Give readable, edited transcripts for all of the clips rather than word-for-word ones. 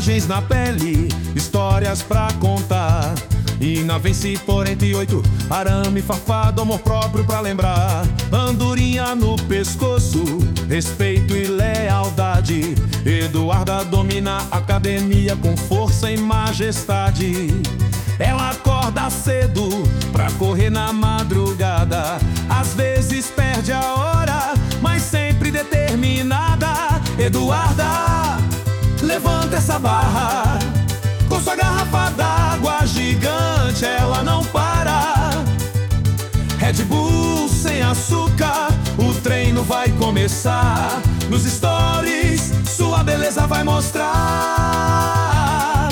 tatuagens na pele, histórias pra contar. E na vence por entre 8, arame farpado, amor próprio pra lembrar. Andorinha no pescoço, respeito e lealdade. Eduarda domina a academia com força e majestade. Ela acorda cedo pra correr na madrugada. Às vezes perde a hora, mas sempre determinada. Eduarda, levanta essa barra. Com sua garrafa d'água gigante, ela não para. Red Bull sem açúcar, o treino vai começar. Nos stories, sua beleza vai mostrar.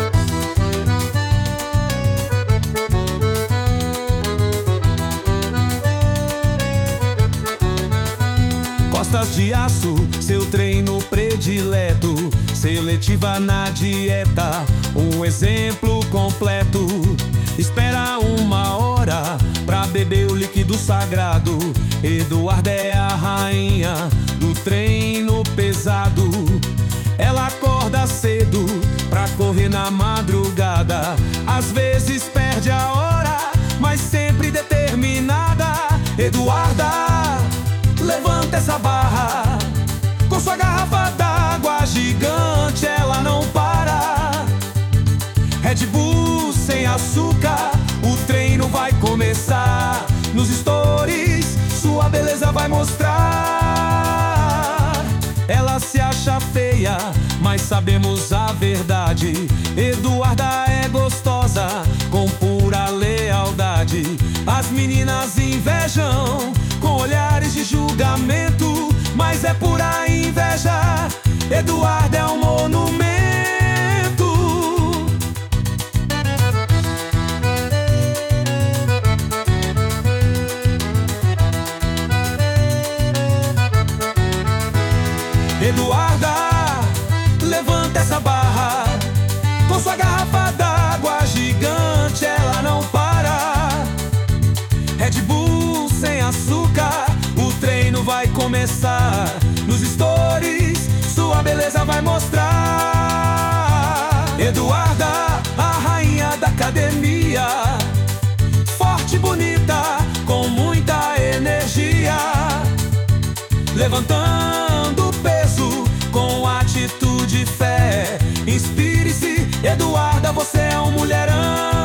Costas de aço, seu treino predileto. Seletiva na dieta, um exemplo completo. Espera 1 hora pra beber o líquido sagrado. Eduarda é a rainha do treino pesado. Ela acorda cedo pra correr na madrugada. Às vezes perde a hora, mas sempre determinada. Eduarda, levanta essa barra. Com sua garrafa d'água gigante, ela não para. Red Bull sem açúcar, o treino vai começar. Nos stories, sua beleza vai mostrar. Ela se acha feia, mas sabemos a verdade. Eduarda é gostosa, com pura lealdade. As meninas invejam, com olhares de julgamento, mas é pura inveja. Eduarda é um monumento. Eduarda, levanta essa barra. Com sua garrafa d'água gigante, ela não para. Red Bull sem açúcar, o treino vai começar. Nos stories, sua beleza vai mostrar. Eduarda, a rainha da academia. Forte, bonita, com muita energia. Levantando peso com atitude e fé. Inspire-se, Eduarda, você é um mulherão.